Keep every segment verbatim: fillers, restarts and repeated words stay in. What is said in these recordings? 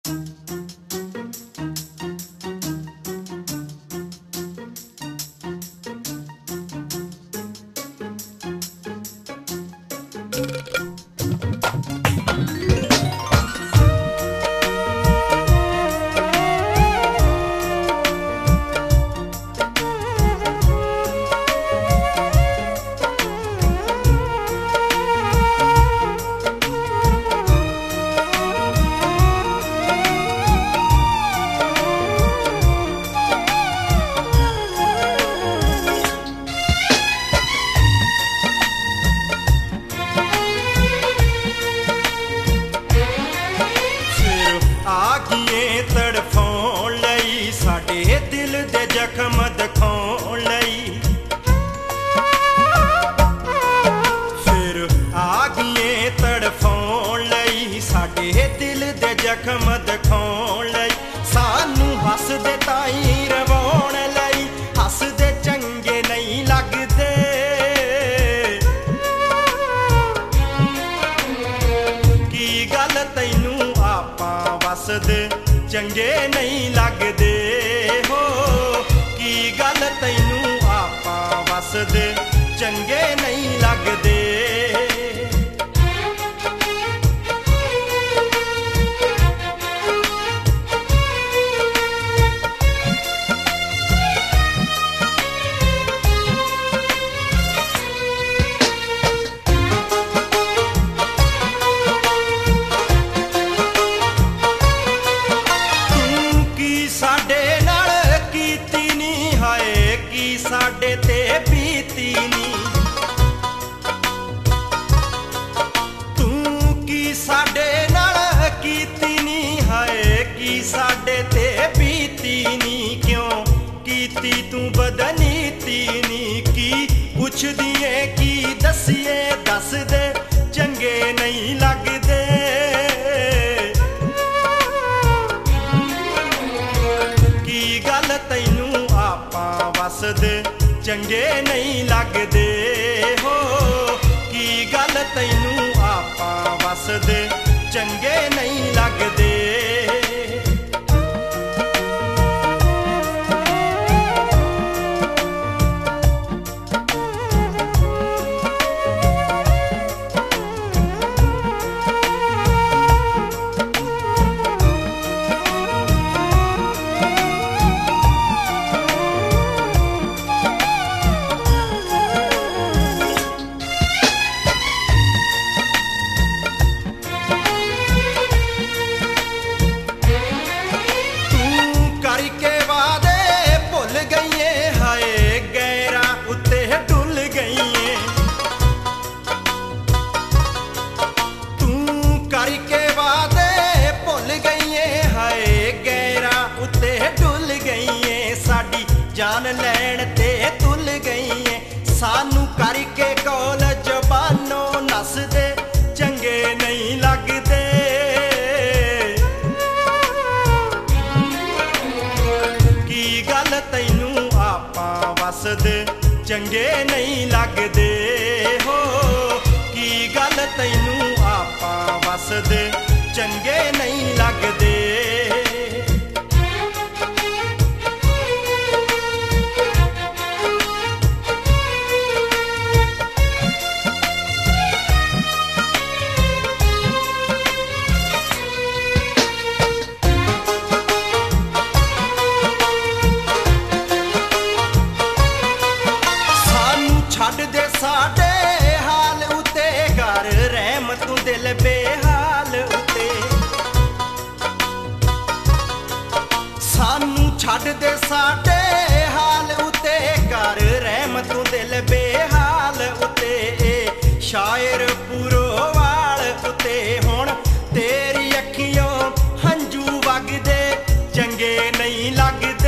तड़फाउण लई साडे दिल दे जख्म दिखाउण लई फिर आ गईए तड़फाउण लई साडे दिल दे जख्म दिखाउण लई सानू हसदे ताई रवाउण लई हसदे चंगे नहीं लगदे की गल तैनू आपां वसदे चंगे नहीं लगदे हो की गल तैनू आपां वसदे चंगे नहीं लगदे साडे ते बीती नी तू की साडे नाल कीती नी हाय की साडे ते बीती नी क्यों कीती तू बदनीती नी की पुछदी ऐ की दसिए दस दे चंगे नहीं लगदे की गल तैनू आपां वसदे चंगे नहीं लगदे हो की गल तैनू आपां वसदे चंगे नहीं लगदे जान लैण ते तुल गई है सानू करके कौल जबानों नसदे चंगे नहीं लगदे की गल तैनू आपां वसदे चंगे नहीं लगदे हो की गल तैनू आपां वसदे चंगे नहीं लगदे छड़ दे साडे हाल उते घर रहमत दिल बेहाल उते सानू छड़ दे साडे हाल उते घर रहमत दिल बेहाल उते शायर पूरो वाल उते हुण तेरी अखियों हंजू वगदे चंगे नहीं लगदे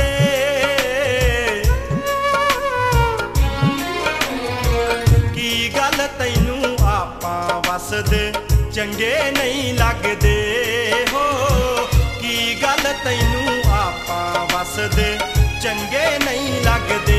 तैनू आपां वसदे चंगे नहीं लगदे हो की गल तैनू आपां वसदे चंगे नहीं लगदे